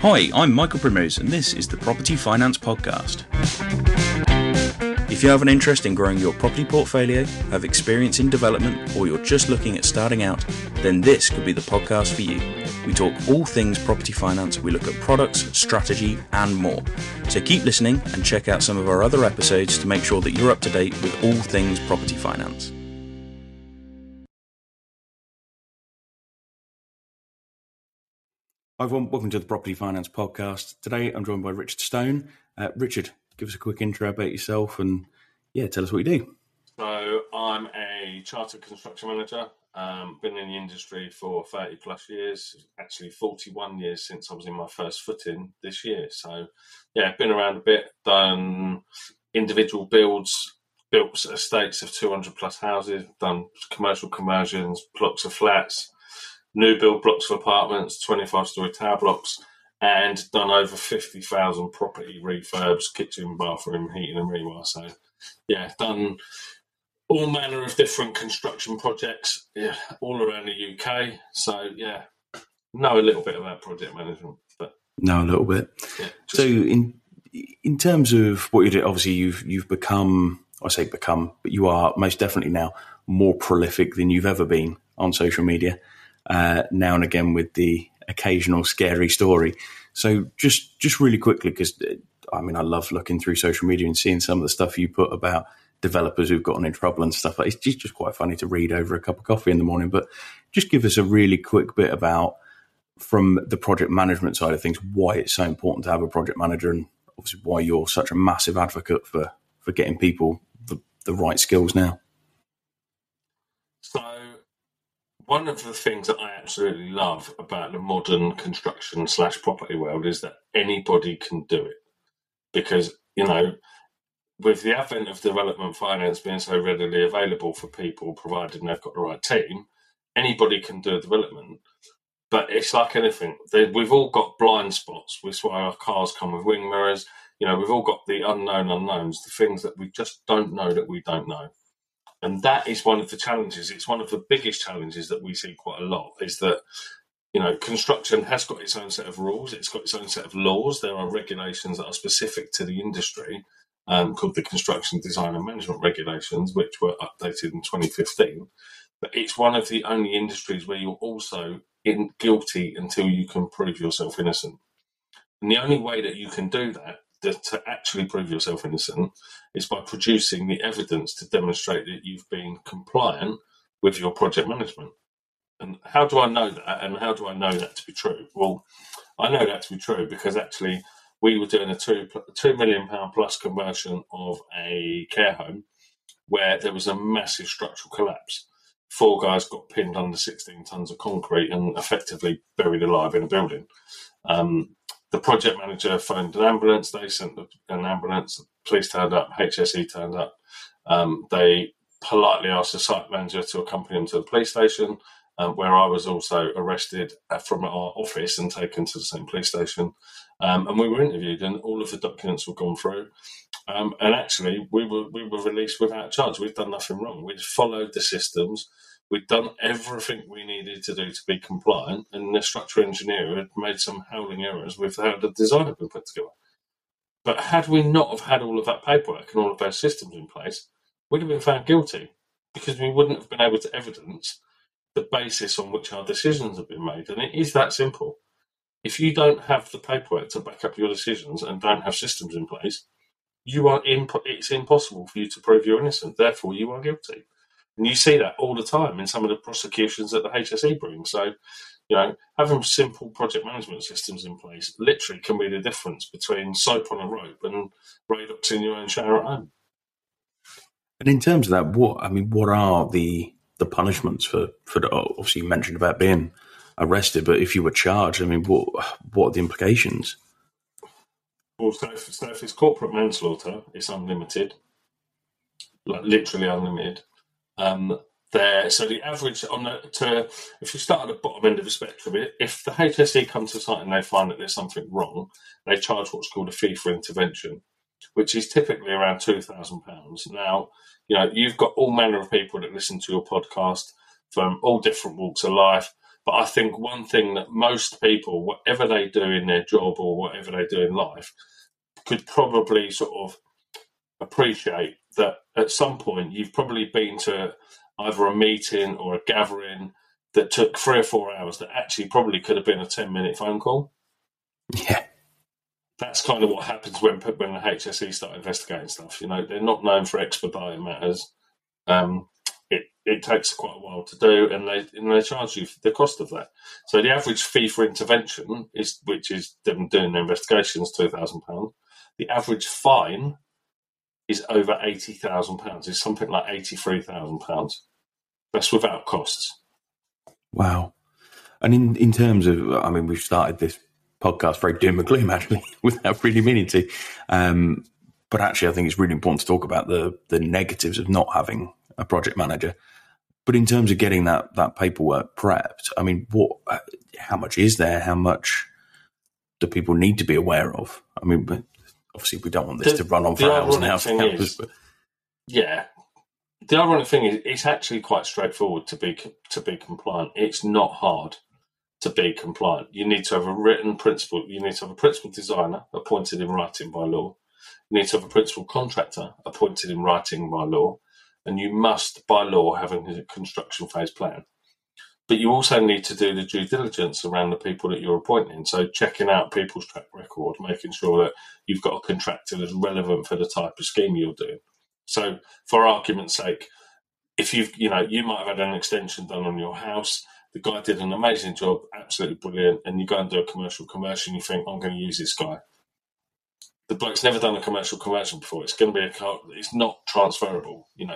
Hi, I'm Michael Primrose, and this is the Property Finance Podcast. If you have an interest in growing your property portfolio, have experience in development, or you're just looking at starting out, then this could be the podcast for you. We talk all things property finance, we look at products, strategy, and more. So keep listening and check out some of our other episodes to make sure that you're up to date with all things property finance. Hi everyone, welcome to the Property Finance Podcast. Today I'm joined by Richard Stone. Richard, give us a quick intro about yourself and tell us what you do. So I'm a chartered construction manager, been in the industry for 30 plus years, actually 41 years since I was in my first footing this year. So been around a bit, done individual builds, built estates of 200 plus houses, done commercial conversions, blocks of flats, new build blocks of apartments, 25-storey tower blocks, and done over 50,000 property refurbs, kitchen, bathroom, heating and rewire. So, done all manner of different construction projects all around the UK. So, know a little bit about project management. Know a little bit. Yeah, so, in terms of what you do, obviously you've become, but you are most definitely now more prolific than you've ever been on social media. Now and again with the occasional scary story. So just really quickly, because I love looking through social media and seeing some of the stuff you put about developers who've gotten in trouble and stuff. It's just quite funny to read over a cup of coffee in the morning. But just give us a really quick bit about, from the project management side of things, why it's so important to have a project manager, and obviously why you're such a massive advocate for getting people the right skills now. So one of the things that I absolutely love about the modern construction / property world is that anybody can do it. Because, with the advent of development finance being so readily available for people, provided they've got the right team, anybody can do a development. But it's like anything. We've all got blind spots. That's why our cars come with wing mirrors. We've all got the unknown unknowns, the things that we just don't know that we don't know. And that is one of the challenges. It's one of the biggest challenges that we see quite a lot, is that, construction has got its own set of rules. It's got its own set of laws. There are regulations that are specific to the industry, called the Construction Design and Management Regulations, which were updated in 2015. But it's one of the only industries where you're also guilty until you can prove yourself innocent. And the only way that you can do that, to actually prove yourself innocent, is by producing the evidence to demonstrate that you've been compliant with your project management. And how do I know that? And how do I know that to be true? Well, I know that to be true because actually we were doing a £2 million plus conversion of a care home where there was a massive structural collapse. 4 guys got pinned under 16 tons of concrete and effectively buried alive in a building. The project manager phoned an ambulance. They sent an ambulance. Police turned up. HSE turned up. They politely asked the site manager to accompany them to the police station, where I was also arrested from our office and taken to the same police station. And we were interviewed, and all of the documents were gone through. And actually, we were released without charge. We'd done nothing wrong. We'd followed the systems. We'd done everything we needed to do to be compliant, and the structural engineer had made some howling errors with how the design had been put together. But had we not have had all of that paperwork and all of those systems in place, we'd have been found guilty, because we wouldn't have been able to evidence the basis on which our decisions have been made. And it is that simple. If you don't have the paperwork to back up your decisions and don't have systems in place, it's impossible for you to prove you're innocent. Therefore, you are guilty. And you see that all the time in some of the prosecutions that the HSE brings. So, having simple project management systems in place literally can be the difference between soap on a rope and Radox in your own shower at home. And in terms of that, what are the punishments for the, obviously you mentioned about being arrested, but if you were charged, what are the implications? Well, so if it's corporate manslaughter, it's unlimited, like literally unlimited. So the average if you start at the bottom end of the spectrum, if the HSE come to site and they find that there's something wrong, they charge what's called a fee for intervention, which is typically around £2,000. Now, you've got all manner of people that listen to your podcast from all different walks of life. But I think one thing that most people, whatever they do in their job or whatever they do in life, could probably sort of appreciate that at some point you've probably been to either a meeting or a gathering that took 3 or 4 hours that actually probably could have been a 10-minute phone call. Yeah. That's kind of what happens when the HSE start investigating stuff. They're not known for expediting matters. It takes quite a while to do, and they charge you the cost of that. So the average fee for intervention which is them doing the investigations, £2,000. The average fine is over £80,000. It's something like £83,000. That's without costs. Wow. And in terms of, I mean, we've started this podcast very doom and gloom, actually, without really meaning to. But actually, I think it's really important to talk about the negatives of not having a project manager. But in terms of getting that paperwork prepped, I mean, how much is there? How much do people need to be aware of? I mean, but obviously, we don't want this to run on for hours and hours. Yeah. The ironic thing is, it's actually quite straightforward to be compliant. It's not hard to be compliant. You need to have a written principal. You need to have a principal designer appointed in writing by law. You need to have a principal contractor appointed in writing by law. And you must, by law, have a construction phase plan. But you also need to do the due diligence around the people that you're appointing. So checking out people's track record, making sure that you've got a contractor that's relevant for the type of scheme you're doing. So for argument's sake, if you might have had an extension done on your house, the guy did an amazing job, absolutely brilliant, and you go and do a commercial conversion, you think, I'm going to use this guy. The bloke's never done a commercial conversion before. It's going to be it's not transferable. You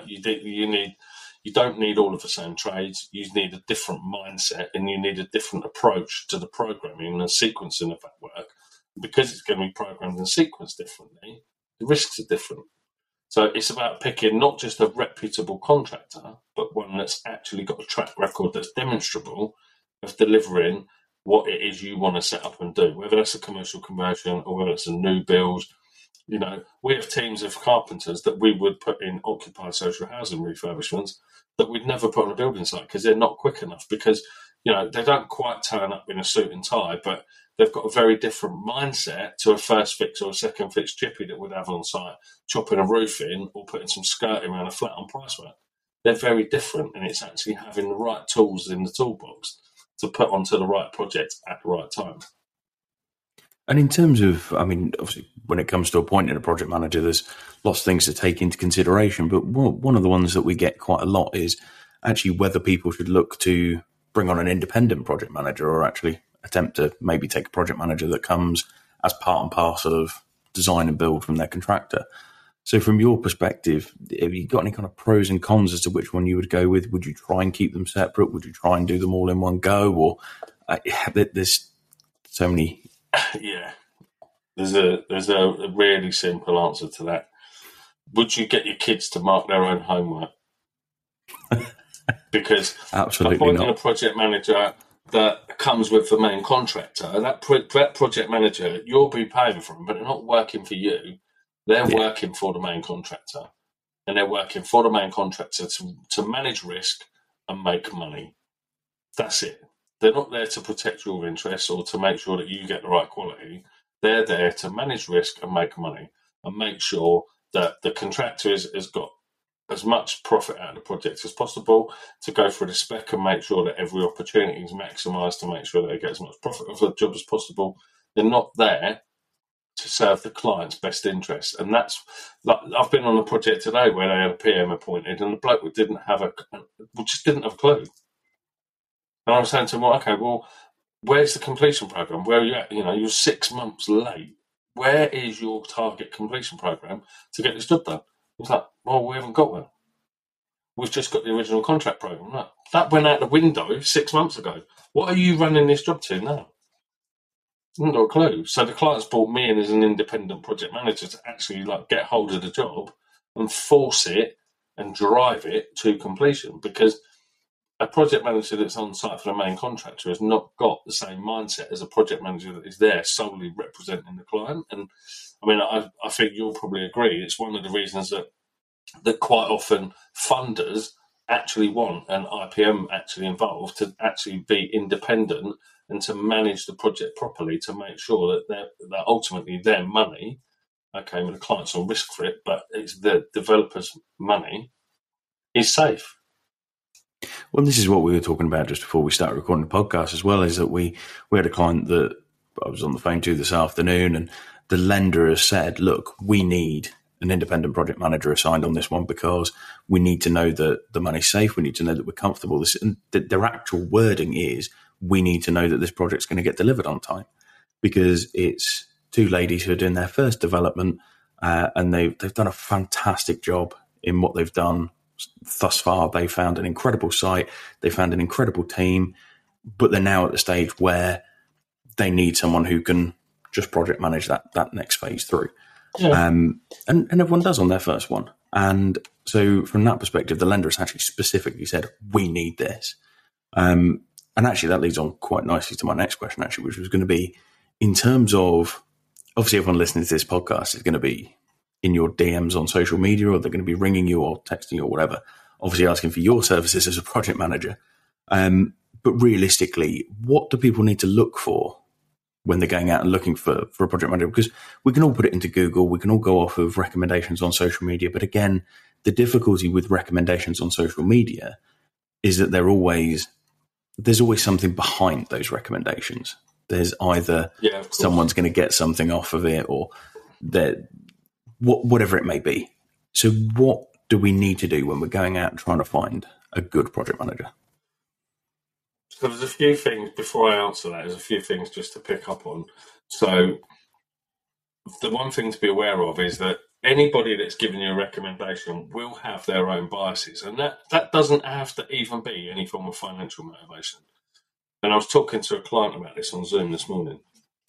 don't need all of the same trades. You need a different mindset, and you need a different approach to the programming and sequencing of that work. Because it's going to be programmed and sequenced differently, the risks are different. So it's about picking not just a reputable contractor, but one that's actually got a track record that's demonstrable of delivering what it is you want to set up and do, whether that's a commercial conversion or whether it's a new build. We have teams of carpenters that we would put in occupied social housing refurbishments that we'd never put on a building site because they're not quick enough, because they don't quite turn up in a suit and tie, but they've got a very different mindset to a first fix or a second fix chippy that would have on site, chopping a roof in or putting some skirting around a flat on price work. They're very different, and it's actually having the right tools in the toolbox to put onto the right project at the right time. And in terms of, I mean, obviously, when it comes to appointing a project manager, there's lots of things to take into consideration. But one of the ones that we get quite a lot is actually whether people should look to bring on an independent project manager or actually attempt to maybe take a project manager that comes as part and parcel of design and build from their contractor. So from your perspective, have you got any kind of pros and cons as to which one you would go with? Would you try and keep them separate? Would you try and do them all in one go? Or there's so many... Yeah, there's a really simple answer to that. Would you get your kids to mark their own homework? Because absolutely appointing not. A project manager that comes with the main contractor, that project manager, you'll be paying for them, but they're not working for you. They're working for the main contractor, and they're working for the main contractor to manage risk and make money. That's it. They're not there to protect your interests or to make sure that you get the right quality. They're there to manage risk and make money and make sure that the contractor has got as much profit out of the project as possible, to go through the spec and make sure that every opportunity is maximised to make sure that they get as much profit of the job as possible. They're not there to serve the client's best interest. And that's, like, I've been on a project today where they had a PM appointed and the bloke just didn't have a clue. And I was saying to him, okay, well, where's the completion program? Where are you at? You're 6 months late. Where is your target completion program to get this job done? He's like, well, we haven't got one. We've just got the original contract program. No, that went out the window 6 months ago. What are you running this job to now? Not got a clue. So the client's brought me in as an independent project manager to actually get hold of the job and force it and drive it to completion, because a project manager that's on site for the main contractor has not got the same mindset as a project manager that is there solely representing the client. And I mean, I think you'll probably agree. It's one of the reasons that quite often funders actually want an IPM actually involved to actually be independent and to manage the project properly to make sure that ultimately their money, okay, with the client's on risk for it, but it's the developer's money, is safe. Well, this is what we were talking about just before we started recording the podcast as well, is that we had a client that I was on the phone to this afternoon, and the lender has said, look, we need an independent project manager assigned on this one because we need to know that the money's safe. We need to know that we're comfortable. And their actual wording is, we need to know that this project's going to get delivered on time, because it's two ladies who are doing their first development, and they've done a fantastic job in what they've done thus far. They found an incredible site. They found an incredible team, but they're now at the stage where they need someone who can just project manage that next phase through. Yeah. And everyone does on their first one. And so from that perspective, the lender has actually specifically said, we need this. And actually that leads on quite nicely to my next question, actually, which was going to be, in terms of, obviously everyone listening to this podcast is going to be in your DMs on social media, or they're going to be ringing you or texting you or whatever, obviously asking for your services as a project manager. But realistically, what do people need to look for when they're going out and looking for a project manager? Because we can all put it into Google, we can all go off of recommendations on social media. But again, the difficulty with recommendations on social media is that there's always something behind those recommendations. There's either someone's going to get something off of it, or whatever it may be. So what do we need to do when we're going out and trying to find a good project manager? So there's a few things, before I answer that, there's a few things just to pick up on. So the one thing to be aware of is that anybody that's giving you a recommendation will have their own biases, and that doesn't have to even be any form of financial motivation. And I was talking to a client about this on Zoom this morning.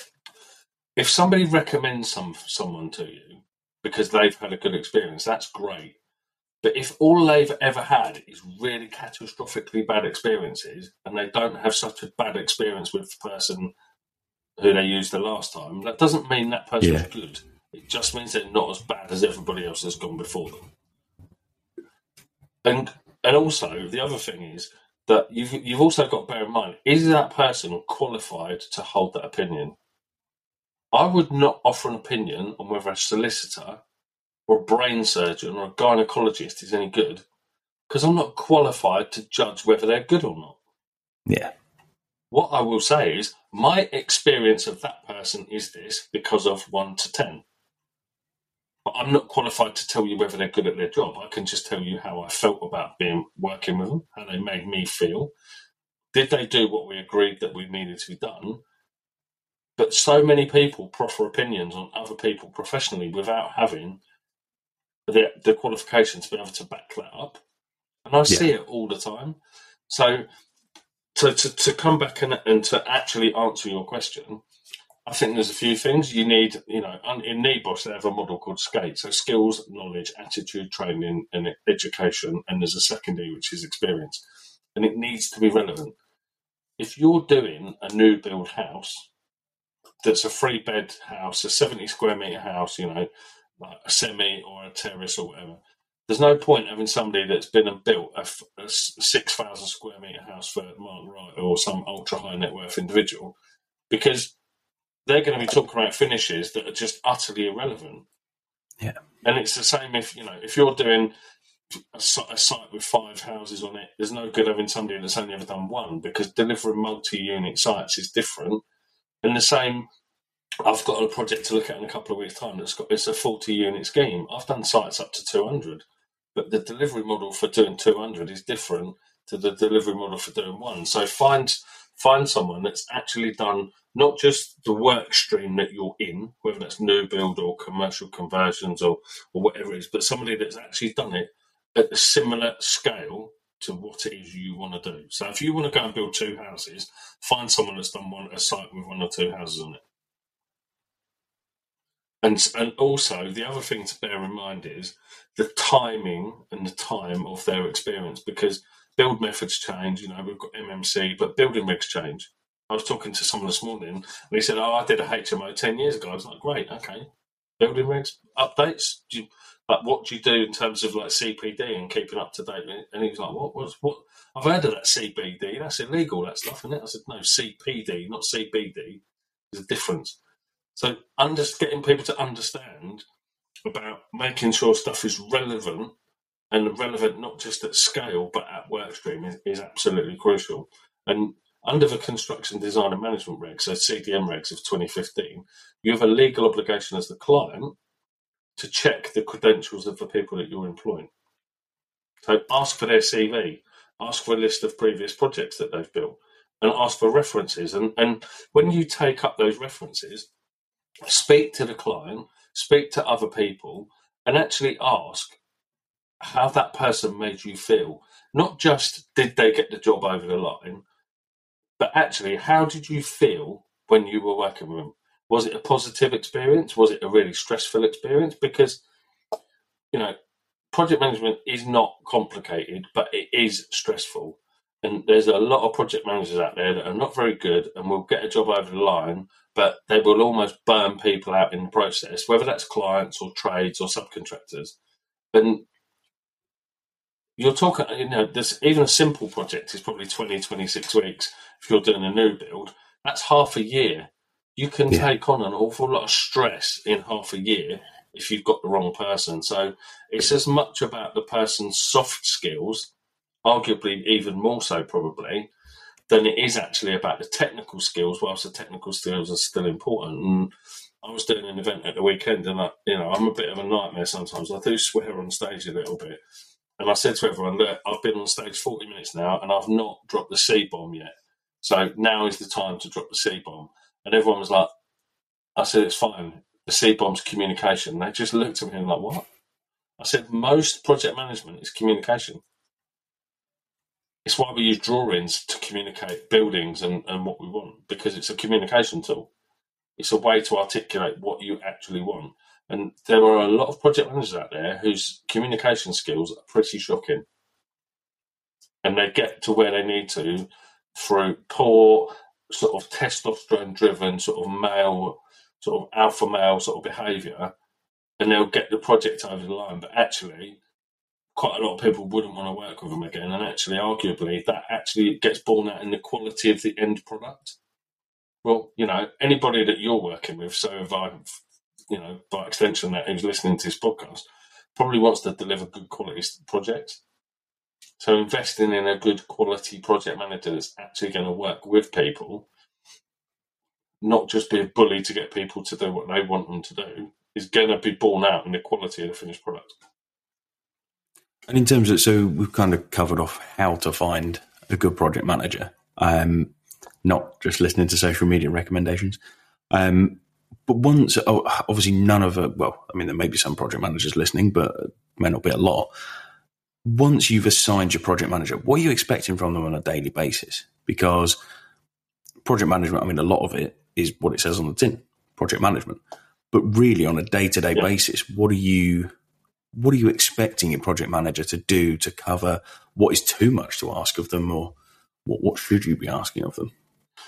If somebody recommends someone to you because they've had a good experience, that's great. But if all they've ever had is really catastrophically bad experiences, and they don't have such a bad experience with the person who they used the last time, that doesn't mean that person's good. It just means they're not as bad as everybody else that's gone before them. And also, the other thing is that you've also got to bear in mind, is that person qualified to hold that opinion? I would not offer an opinion on whether a solicitor or a brain surgeon or a gynecologist is any good, because I'm not qualified to judge whether they're good or not. Yeah. What I will say is, my experience of that person is this because of 1 to 10. But I'm not qualified to tell you whether they're good at their job. I can just tell you how I felt about working with them, how they made me feel. Did they do what we agreed that we needed to be done? But so many people proffer opinions on other people professionally without having the qualifications to be able to back that up. And I see it all the time. So to come back and to actually answer your question, I think there's a few things you need. In NEBOSH, they have a model called SCATE. So skills, knowledge, attitude, training, and education. And there's a secondary, which is experience. And it needs to be relevant. If you're doing a new build house that's a 3-bed house, a 70 square metre house, like a semi or a terrace or whatever, there's no point having somebody that's been and built a 6,000 square metre house for Mark Wright or some ultra high net worth individual, because they're going to be talking about finishes that are just utterly irrelevant. Yeah. And it's the same if you're doing a site with 5 houses on it, there's no good having somebody that's only ever done one, because delivering multi-unit sites is different. And the same, I've got a project to look at in a couple of weeks' time it's a 40-unit scheme. I've done sites up to 200, but the delivery model for doing 200 is different to the delivery model for doing one. So find someone that's actually done not just the work stream that you're in, whether that's new build or commercial conversions or whatever it is, but somebody that's actually done it at a similar scale to what it is you want to do. So if you want to go and build 2 houses, find someone that's done a site with 1 or 2 houses on it. And also, the other thing to bear in mind is the timing and the time of their experience, because build methods change. We've got MMC, but building regs change. I was talking to someone this morning, and he said, I did a HMO 10 years ago. I was like, great, okay. building regs updates? What do you do in terms of like CPD and keeping up to date? And he was like, what? I've heard of that CPD. That's illegal, that stuff, isn't it? I said, no, CPD, not CBD. There's a difference. So getting people to understand about making sure stuff is relevant, and relevant not just at scale but at work stream is absolutely crucial. And under the Construction Design and Management regs, so CDM regs of 2015, you have a legal obligation as the client to check the credentials of the people that you're employing. So ask for their CV, ask for a list of previous projects that they've built, and ask for references. And when you take up those references, speak to the client, speak to other people, and actually ask how that person made you feel. Not just did they get the job over the line, but actually how did you feel when you were working with them? Was it a positive experience? Was it a really stressful experience? Because, project management is not complicated, but it is stressful. And there's a lot of project managers out there that are not very good and will get a job over the line, but they will almost burn people out in the process, whether that's clients or trades or subcontractors. And you're talking, there's even a simple project is probably 20, 26 weeks. If you're doing a new build, that's half a year. You can take on an awful lot of stress in half a year if you've got the wrong person. So it's as much about the person's soft skills, arguably even more so probably, than it is actually about the technical skills, whilst the technical skills are still important. And I was doing an event at the weekend, and I'm a bit of a nightmare sometimes. I do swear on stage a little bit. And I said to everyone, look, I've been on stage 40 minutes now, and I've not dropped the C-bomb yet. So now is the time to drop the C-bomb. And everyone was like, I said, it's fine. The C-bomb's communication. They just looked at me and like, what? I said, most project management is communication. It's why we use drawings to communicate buildings and what we want, because it's a communication tool. It's a way to articulate what you actually want. And there are a lot of project managers out there whose communication skills are pretty shocking. And they get to where they need to through poor, sort of testosterone-driven, sort of male, sort of alpha male sort of behaviour, and they'll get the project over the line. But actually, quite a lot of people wouldn't want to work with them again. And actually, arguably, that actually gets borne out in the quality of the end product. Well, anybody that you're working with, so if I, by extension, that who's listening to this podcast, probably wants to deliver good quality projects. So investing in a good quality project manager that's actually going to work with people, not just be a bully to get people to do what they want them to do, is going to be borne out in the quality of the finished product. And in terms of, so we've kind of covered off how to find a good project manager, not just listening to social media recommendations. But once, obviously none of there may be some project managers listening, but it may not be a lot. Once you've assigned your project manager, what are you expecting from them on a daily basis? Because project management, a lot of it is what it says on the tin, project management. But really on a day-to-day basis, what are you expecting your project manager to do to cover what is too much to ask of them, or what should you be asking of them?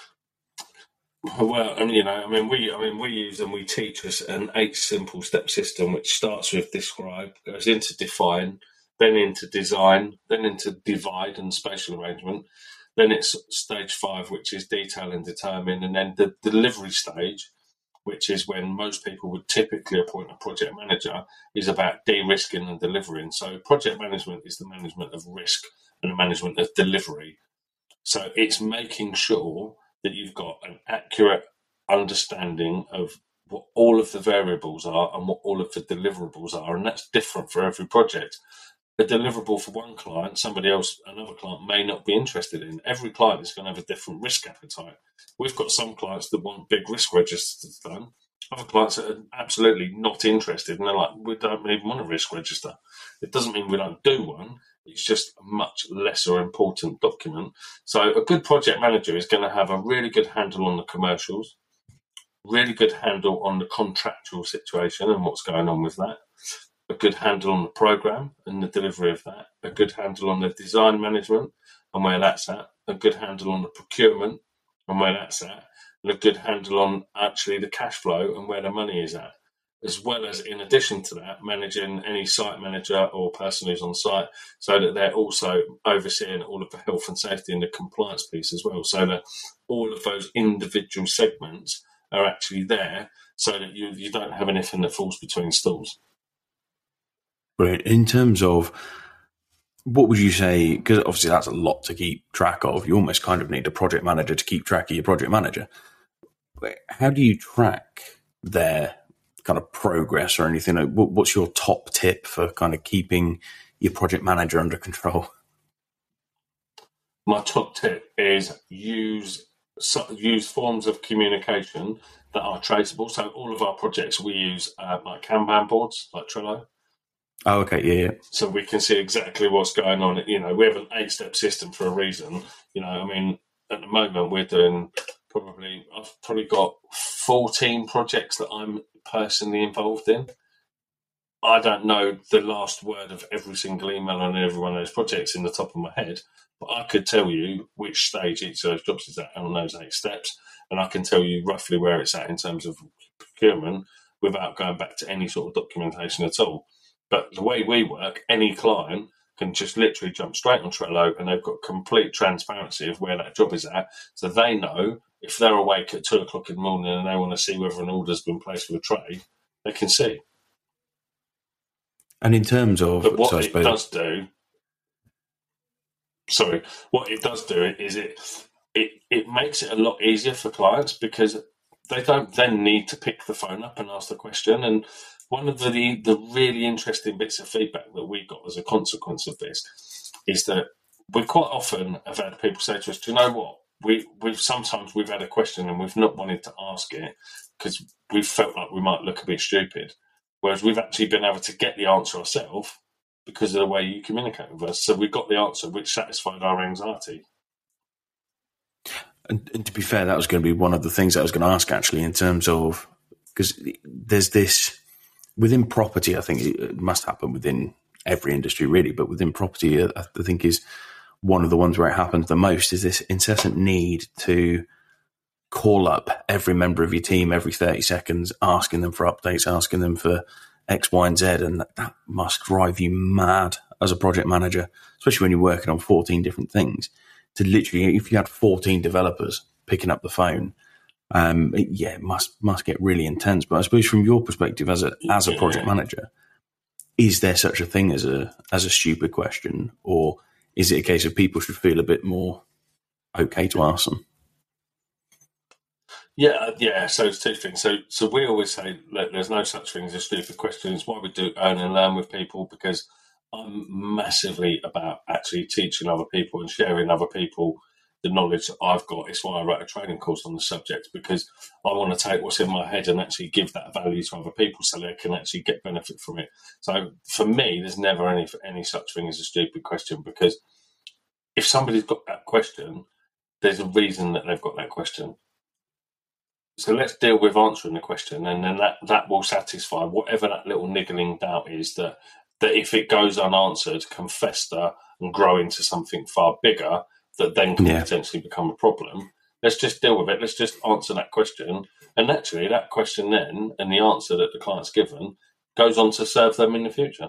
Well, and we use and we teach us an 8 simple step system, which starts with describe, goes into define, then into design, then into divide and spatial arrangement. Then it's stage 5, which is detail and determine, and then the delivery stage, which is when most people would typically appoint a project manager, is about de-risking and delivering. So project management is the management of risk and the management of delivery. So it's making sure that you've got an accurate understanding of what all of the variables are and what all of the deliverables are, and that's different for every project. A deliverable for one client, another client may not be interested in. Every client is going to have a different risk appetite. We've got some clients that want big risk registers done. Other clients that are absolutely not interested, and they're like, we don't even want a risk register. It doesn't mean we don't do one. It's just a much lesser important document. So a good project manager is going to have a really good handle on the commercials, really good handle on the contractual situation and what's going on with that, a good handle on the program and the delivery of that, a good handle on the design management and where that's at, a good handle on the procurement and where that's at, and a good handle on actually the cash flow and where the money is at. as well as, in addition to that, managing any site manager or person who's on site, so that they're also overseeing all of the health and safety and the compliance piece as well, so that all of those individual segments are actually there, so that you don't have anything that falls between stools. Brilliant. In terms of, what would you say, because obviously that's a lot to keep track of, you almost kind of need a project manager to keep track of your project manager. How do you track their kind of progress or anything? What's your top tip for kind of keeping your project manager under control? My top tip is use forms of communication that are traceable. So all of our projects, we use like Kanban boards, like Trello. Oh, okay, yeah. So we can see exactly what's going on. You know, we have an 8-step system for a reason. You know, I mean, at the moment we're doing I've probably got 14 projects that I'm personally involved in. I don't know the last word of every single email on every one of those projects in the top of my head, but I could tell you which stage each of those jobs is at on those 8 steps, and I can tell you roughly where it's at in terms of procurement without going back to any sort of documentation at all. But the way we work, any client can just literally jump straight on Trello, and they've got complete transparency of where that job is at, so they know if they're awake at 2 o'clock in the morning and they want to see whether an order's been placed for a tray, they can see. And in terms of, but what it does do is it makes it a lot easier for clients, because they don't then need to pick the phone up and ask the question. And one of the really interesting bits of feedback that we got as a consequence of this is that we quite often have had people say to us, do you know what? We've had a question and we've not wanted to ask it because we've felt like we might look a bit stupid. Whereas we've actually been able to get the answer ourselves because of the way you communicate with us. So we got the answer which satisfied our anxiety. And to be fair, that was going to be one of the things I was going to ask, actually, in terms of, because there's this, within property, I think it must happen within every industry really, but within property, I think is one of the ones where it happens the most, is this incessant need to call up every member of your team every 30 seconds, asking them for updates, asking them for X, Y, and Z. And that must drive you mad as a project manager, especially when you're working on 14 different things. To literally, if you had 14 developers picking up the phone, it must get really intense. But I suppose from your perspective as a project manager, is there such a thing as a stupid question, or is it a case of people should feel a bit more okay to ask them? Yeah. So it's 2 things. So we always say that there's no such thing as a stupid question. It's why we do earn and learn with people, because I'm massively about actually teaching other people and sharing other people the knowledge that I've got. It's why I wrote a training course on the subject, because I want to take what's in my head and actually give that value to other people so they can actually get benefit from it. So for me, there's never any such thing as a stupid question, because if somebody's got that question, there's a reason that they've got that question. So let's deal with answering the question, and then that will satisfy whatever that little niggling doubt is that if it goes unanswered can fester and grow into something far bigger that then can potentially become a problem. Let's just deal with it. Let's just answer that question. And naturally, that question then and the answer that the client's given goes on to serve them in the future.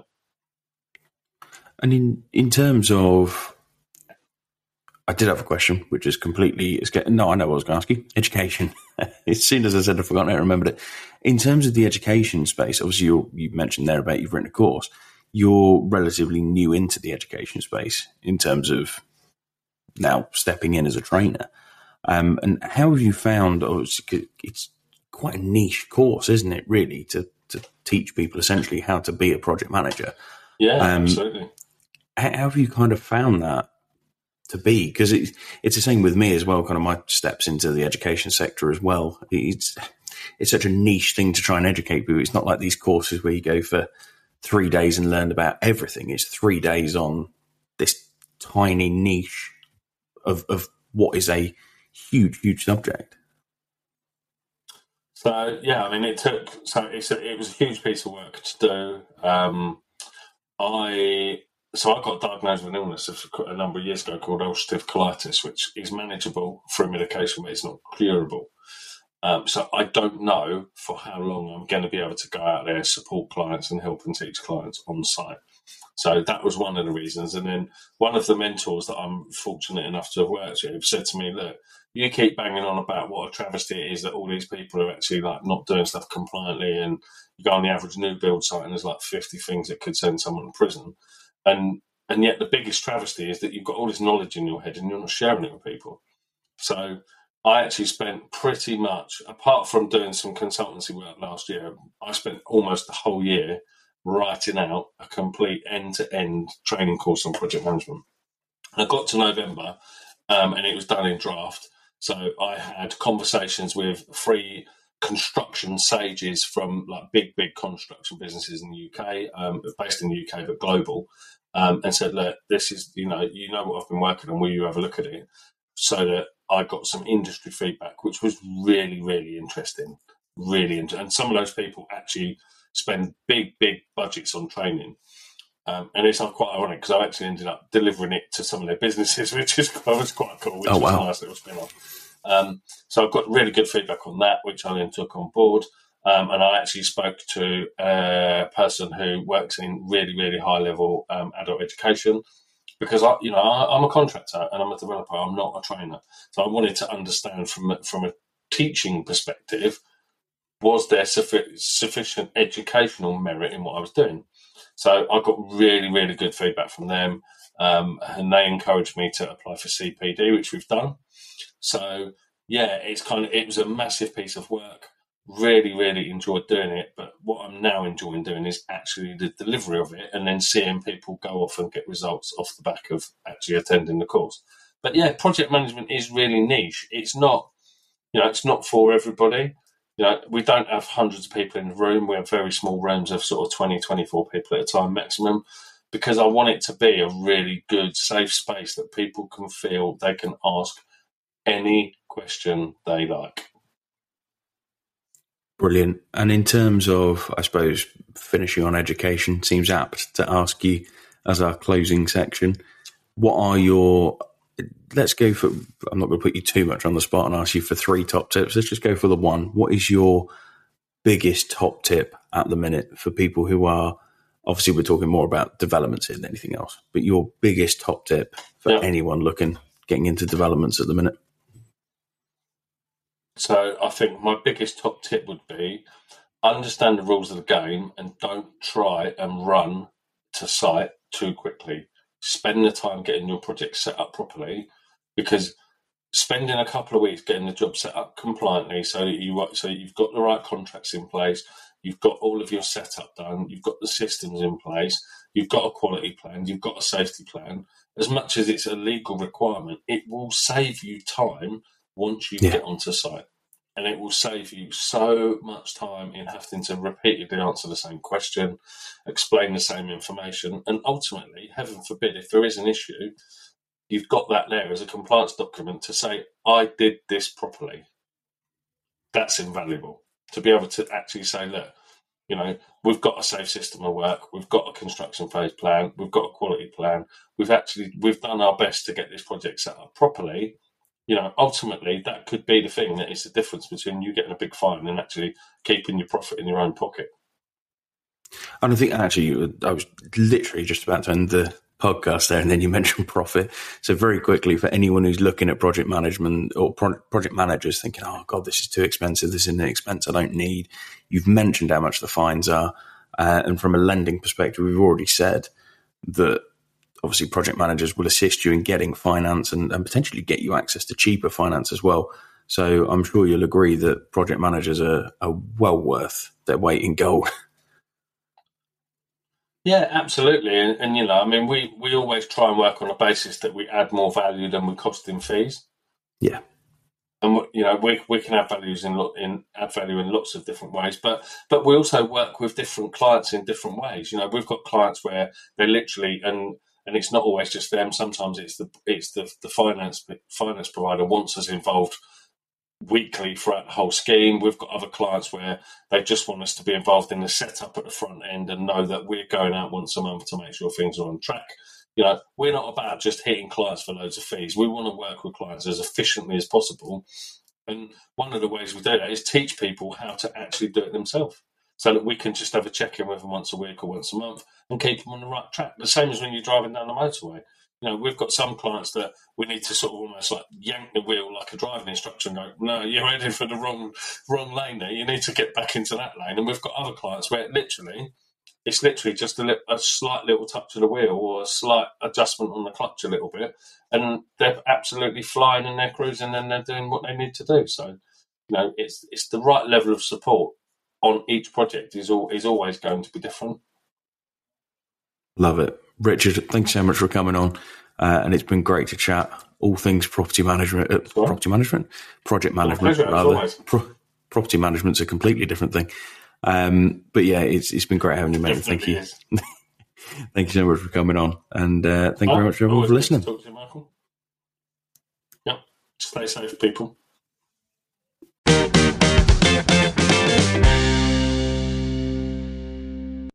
And in terms of, I did have a question, which is completely, I know what I was going to ask you. Education. As soon as I said I'd forgotten it, I remembered it. In terms of the education space, obviously you mentioned there about you've written a course. You're relatively new into the education space in terms of now stepping in as a trainer. And how have you found, it's quite a niche course, isn't it, really, to teach people essentially how to be a project manager? Yeah, absolutely. How have you kind of found that to be? Because it's the same with me as well, kind of my steps into the education sector as well. It's such a niche thing to try and educate people. It's not like these courses where you go for 3 days and learn about everything. It's 3 days on this tiny niche of what is a huge, huge subject. So, yeah, I mean, it was a huge piece of work to do. I got diagnosed with an illness a number of years ago called ulcerative colitis, which is manageable through medication, but it's not curable. So I don't know for how long I'm going to be able to go out there, support clients and help and teach clients on site. So that was one of the reasons. And then one of the mentors that I'm fortunate enough to have worked with said to me, look, you keep banging on about what a travesty it is that all these people are actually like not doing stuff compliantly, and you go on the average new build site and there's like 50 things that could send someone to prison. And yet the biggest travesty is that you've got all this knowledge in your head and you're not sharing it with people. So I actually spent pretty much, apart from doing some consultancy work last year, I spent almost the whole year writing out a complete end-to-end training course on project management. And I got to November and it was done in draft. So I had conversations with 3 construction sages from like big construction businesses in the UK, based in the UK but global, and said, look, this is, you know what I've been working on, will you have a look at it? So that I got some industry feedback, which was really, really interesting. And some of those people actually spend big budgets on training. And it's quite ironic because I actually ended up delivering it to some of their businesses, which was quite cool, which was a nice little spin-off. So I've got really good feedback on that, which I then took on board. And I actually spoke to a person who works in really, really high-level adult education, because I'm a contractor and I'm a developer. I'm not a trainer. So I wanted to understand from a teaching perspective, was there sufficient educational merit in what I was doing? So I got really, really good feedback from them, and they encouraged me to apply for CPD, which we've done. So yeah, it was a massive piece of work. Really, really enjoyed doing it. But what I'm now enjoying doing is actually the delivery of it, and then seeing people go off and get results off the back of actually attending the course. But yeah, project management is really niche. It's not, it's not for everybody. We don't have hundreds of people in the room. We have very small rooms of sort of 20, 24 people at a time maximum, because I want it to be a really good, safe space that people can feel they can ask any question they like. Brilliant. And in terms of, I suppose, finishing on education, seems apt to ask you as our closing section, what are your, let's go for, I'm not going to put you too much on the spot and ask you for 3 top tips. Let's just go for the one. What is your biggest top tip at the minute for people who are, obviously we're talking more about developments than anything else, but your biggest top tip for anyone getting into developments at the minute? So I think my biggest top tip would be understand the rules of the game and don't try and run to site too quickly. Spend the time getting your project set up properly, because spending a couple of weeks getting the job set up compliantly so you've got the right contracts in place, you've got all of your setup done, you've got the systems in place, you've got a quality plan, you've got a safety plan. As much as it's a legal requirement, it will save you time once you get onto site. And it will save you so much time in having to repeatedly answer the same question, explain the same information, and ultimately, heaven forbid, if there is an issue, you've got that there as a compliance document to say, I did this properly. That's invaluable. To be able to actually say, look, we've got a safe system of work, we've got a construction phase plan, we've got a quality plan, we've done our best to get this project set up properly. Ultimately, that could be the thing that is the difference between you getting a big fine and actually keeping your profit in your own pocket. And I think actually, I was literally just about to end the podcast there, and then you mentioned profit. So very quickly, for anyone who's looking at project management or project managers thinking, oh God, this is too expensive, this is an expense I don't need. You've mentioned how much the fines are. And from a lending perspective, we've already said that obviously project managers will assist you in getting finance and potentially get you access to cheaper finance as well. So I'm sure you'll agree that project managers are well worth their weight in gold. Yeah, absolutely. And we always try and work on a basis that we add more value than we cost in fees. Yeah. And we can add value in lots of different ways, but we also work with different clients in different ways. We've got clients where they literally, and it's not always just them. Sometimes it's the finance provider wants us involved weekly throughout the whole scheme. We've got other clients where they just want us to be involved in the setup at the front end and know that we're going out once a month to make sure things are on track. We're not about just hitting clients for loads of fees. We want to work with clients as efficiently as possible And one of the ways we do that is teach people how to actually do it themselves, so that we can just have a check-in with them once a week or once a month and keep them on the right track. The same as when you're driving down the motorway. We've got some clients that we need to sort of almost like yank the wheel like a driving instructor and go, no, you're heading for the wrong lane there. You need to get back into that lane. And we've got other clients where it's literally just a slight little touch of the wheel or a slight adjustment on the clutch a little bit, and they're absolutely flying and they're cruising and they're doing what they need to do. So, it's the right level of support on each project is always going to be different. Love it. Richard, thanks so much for coming on. And it's been great to chat all things property management, project management, rather. Property management's a completely different thing. But yeah, it's been great having you, mate. Thank you. Thank you so much for coming on. And thank you very much for everyone for listening. Talk to you, Michael. Yep. Stay safe, people.